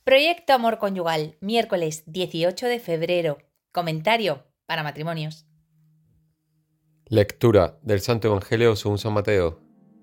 Proyecto Amor Conyugal, miércoles 18 de febrero. Comentario para matrimonios. Lectura del Santo Evangelio según San Mateo.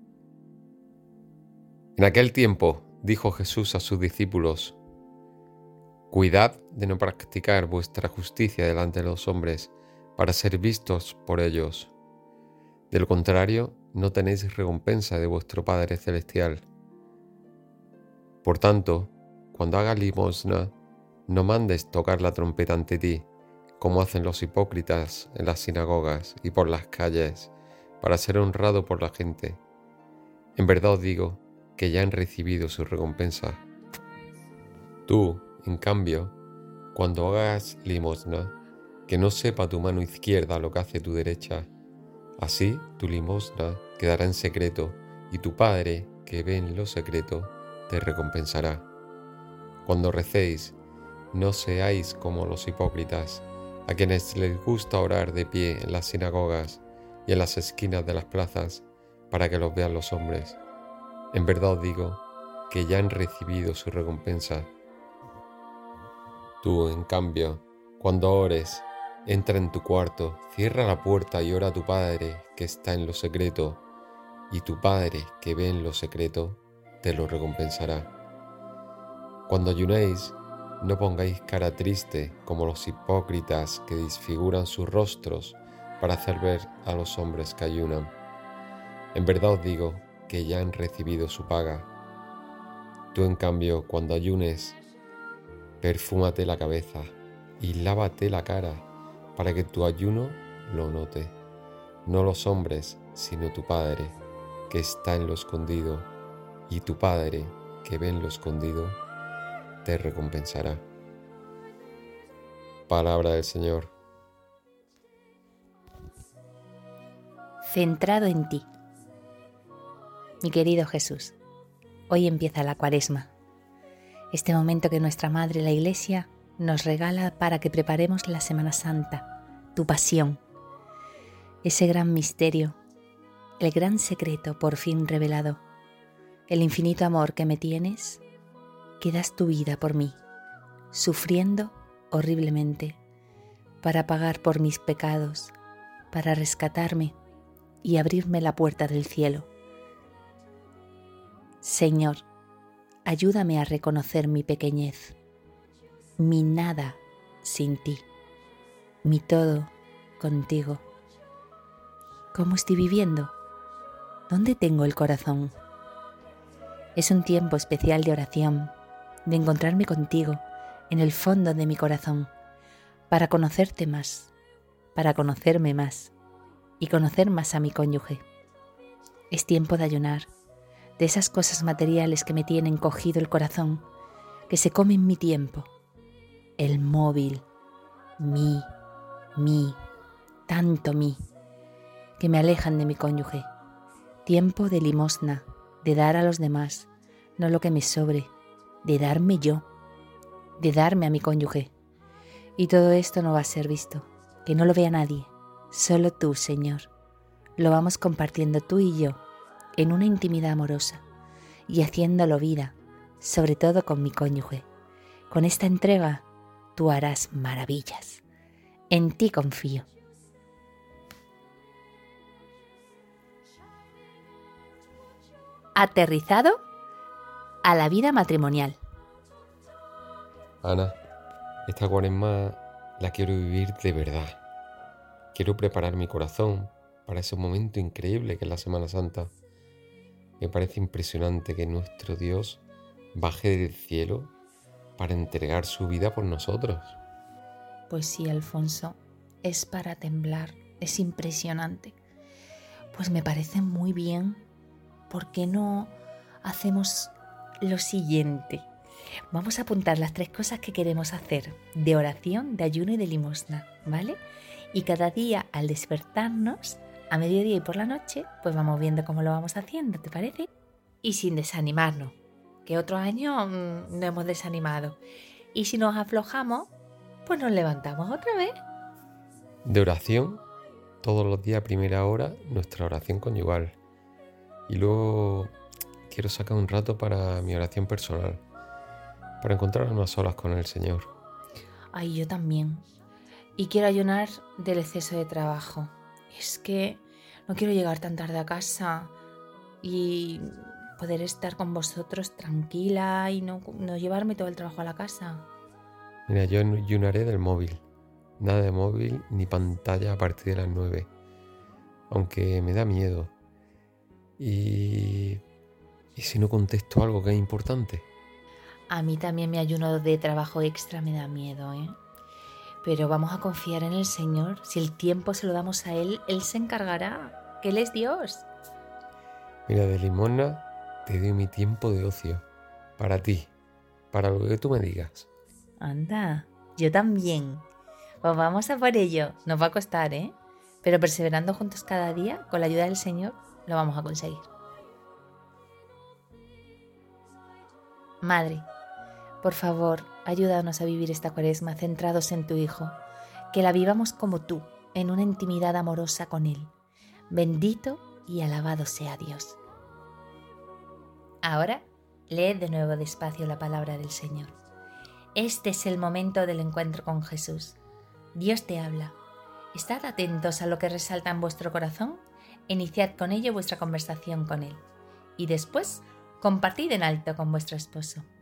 En aquel tiempo dijo Jesús a sus discípulos: Cuidad de no practicar vuestra justicia delante de los hombres para ser vistos por ellos. De lo contrario, no tenéis recompensa de vuestro Padre Celestial. Por tanto, cuando hagas limosna, no mandes tocar la trompeta ante ti, como hacen los hipócritas en las sinagogas y por las calles, para ser honrado por la gente. En verdad os digo que ya han recibido su recompensa. Tú, en cambio, cuando hagas limosna, que no sepa tu mano izquierda lo que hace tu derecha. Así tu limosna quedará en secreto, y tu Padre, que ve en lo secreto, te recompensará. Cuando recéis, no seáis como los hipócritas, a quienes les gusta orar de pie en las sinagogas y en las esquinas de las plazas, para que los vean los hombres. En verdad os digo que ya han recibido su recompensa. Tú, en cambio, cuando ores, entra en tu cuarto, cierra la puerta y ora a tu Padre que está en lo secreto, y tu Padre que ve en lo secreto te lo recompensará. Cuando ayunéis, no pongáis cara triste como los hipócritas que disfiguran sus rostros para hacer ver a los hombres que ayunan. En verdad os digo que ya han recibido su paga. Tú, en cambio, cuando ayunes, perfúmate la cabeza y lávate la cara, para que tu ayuno lo note, no los hombres, sino tu Padre, que está en lo escondido, y tu Padre, que ve en lo escondido, te recompensará. Palabra del Señor. Centrado en ti. Mi querido Jesús, hoy empieza la Cuaresma, este momento que nuestra Madre, la Iglesia, nos regala para que preparemos la Semana Santa, tu pasión, ese gran misterio, el gran secreto por fin revelado, el infinito amor que me tienes, que das tu vida por mí, sufriendo horriblemente, para pagar por mis pecados, para rescatarme y abrirme la puerta del cielo. Señor, ayúdame a reconocer mi pequeñez, mi nada sin ti, mi todo contigo. ¿Cómo estoy viviendo? ¿Dónde tengo el corazón? Es un tiempo especial de oración, de encontrarme contigo en el fondo de mi corazón, para conocerte más, para conocerme más y conocer más a mi cónyuge. Es tiempo de ayunar, de esas cosas materiales que me tienen cogido el corazón, que se comen mi tiempo, el móvil, mí, tanto mí, que me alejan de mi cónyuge. Tiempo de limosna, de dar a los demás, no lo que me sobre, de darme yo, de darme a mi cónyuge. Y todo esto no va a ser visto, que no lo vea nadie, solo tú, Señor. Lo vamos compartiendo tú y yo, en una intimidad amorosa, y haciéndolo vida, sobre todo con mi cónyuge. Con esta entrega, tú harás maravillas. En ti confío. Aterrizado a la vida matrimonial. Ana, esta Cuaresma la quiero vivir de verdad. Quiero preparar mi corazón para ese momento increíble que es la Semana Santa. Me parece impresionante que nuestro Dios baje del cielo para entregar su vida por nosotros. Pues sí, Alfonso, es para temblar, es impresionante. Pues me parece muy bien. ¿Por qué no hacemos lo siguiente? Vamos a apuntar las 3 cosas que queremos hacer, de oración, de ayuno y de limosna, ¿vale? Y cada día al despertarnos, a mediodía y por la noche, pues vamos viendo cómo lo vamos haciendo, ¿te parece? Y sin desanimarnos, que otro año no hemos desanimado. Y si nos aflojamos, pues nos levantamos otra vez. De oración, todos los días a primera hora, nuestra oración conyugal. Y luego quiero sacar un rato para mi oración personal. para encontrar unas solas con el Señor. Ay, yo también. Y quiero ayunar del exceso de trabajo. Es que no quiero llegar tan tarde a casa y poder estar con vosotros tranquila y no llevarme todo el trabajo a la casa. Mira, yo ayunaré del móvil. Nada de móvil ni pantalla a partir de las 9. Aunque me da miedo. ¿Y si no contesto algo que es importante? A mí también mi ayuno de trabajo extra me da miedo, ¿eh? Pero vamos a confiar en el Señor. Si el tiempo se lo damos a Él, Él se encargará, que Él es Dios. Mira, de limosna te doy mi tiempo de ocio. Para ti. Para lo que tú me digas. Anda, yo también. Pues vamos a por ello. Nos va a costar, ¿eh? Pero perseverando juntos cada día, con la ayuda del Señor, lo vamos a conseguir. Madre, por favor, ayúdanos a vivir esta Cuaresma centrados en tu Hijo, que la vivamos como tú, en una intimidad amorosa con Él. Bendito y alabado sea Dios. Ahora, leed de nuevo despacio la palabra del Señor. Este es el momento del encuentro con Jesús. Dios te habla. Estad atentos a lo que resalta en vuestro corazón e iniciad con ello vuestra conversación con Él. Y después, compartid en alto con vuestro esposo.